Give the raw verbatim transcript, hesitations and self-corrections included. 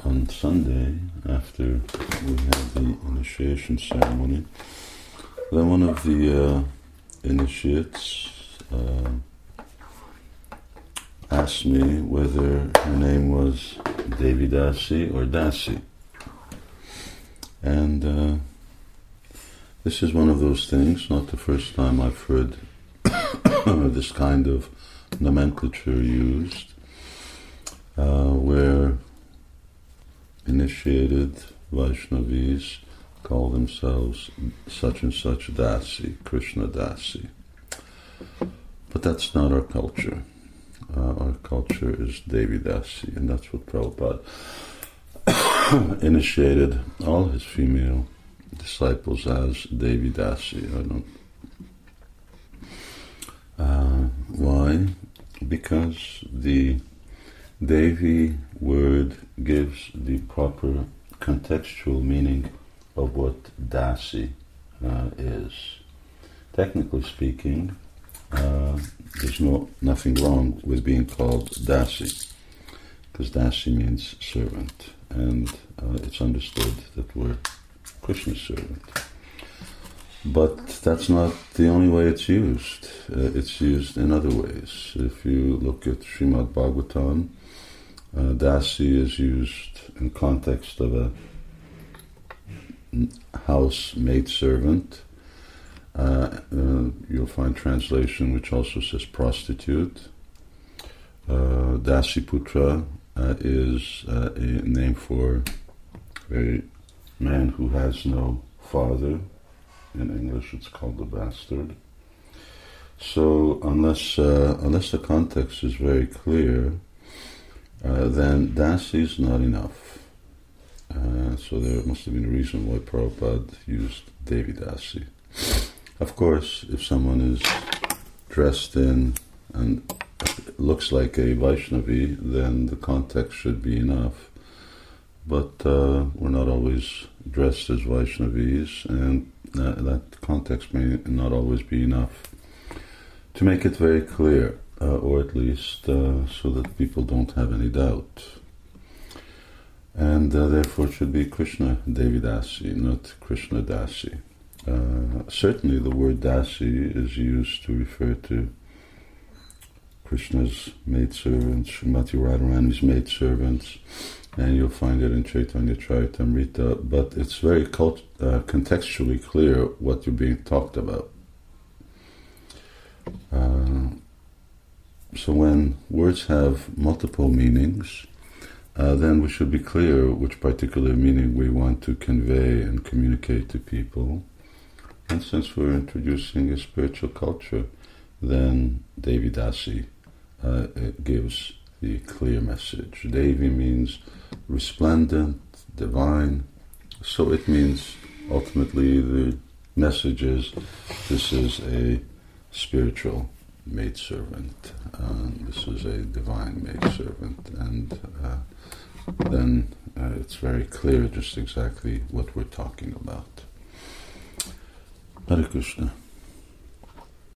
on Sunday, after we had the initiation ceremony, then one of the uh, initiates uh, asked me whether her name was Devi Dasi or Dasi. And uh, this is one of those things, not the first time I've heard this kind of nomenclature used, uh, where initiated Vaishnavis call themselves such and such Dasi, Krishna Dasi. But that's not our culture. Uh, our culture is Devi Dasi, and that's what Prabhupada initiated all his female disciples as, Devi Dasi. I don't. Uh, why? Because the Devi word gives the proper contextual meaning of what Dasi uh, is. Technically speaking, uh, there's no nothing wrong with being called Dasi, because Dasi means servant, and uh, it's understood that we're Krishna's servant. But that's not the only way it's used. Uh, it's used in other ways. If you look at Srimad Bhagavatam, uh, Dasi is used in context of a house maidservant. Uh, uh, you'll find translation which also says prostitute. Uh, Dasiputra uh, is uh, a name for a man who has no father. In English, it's called a bastard. So, unless uh, unless the context is very clear, uh, then Dasi is not enough. Uh, so there must have been a reason why Prabhupada used Devi Dasi. Of course, if someone is dressed in and looks like a Vaishnavi, then the context should be enough. But uh, we're not always dressed as Vaishnavis, and uh, that context may not always be enough to make it very clear, uh, or at least uh, so that people don't have any doubt. And uh, therefore it should be Krishna Devi Dasi, not Krishna Dasi. Uh, certainly the word Dasi is used to refer to Krishna's maidservants, Srimati Radharani's maidservants, and you'll find it in Chaitanya Charitamrita, but it's very cult- uh, contextually clear what you're being talked about. Uh, so when words have multiple meanings, uh, then we should be clear which particular meaning we want to convey and communicate to people. And since we're introducing a spiritual culture, then Devi Dasi uh, gives the clear message. Devi means resplendent, divine, so it means ultimately the message is this is a spiritual maidservant, uh, this is a divine maidservant, and uh, then uh, it's very clear just exactly what we're talking about. Hare Krishna.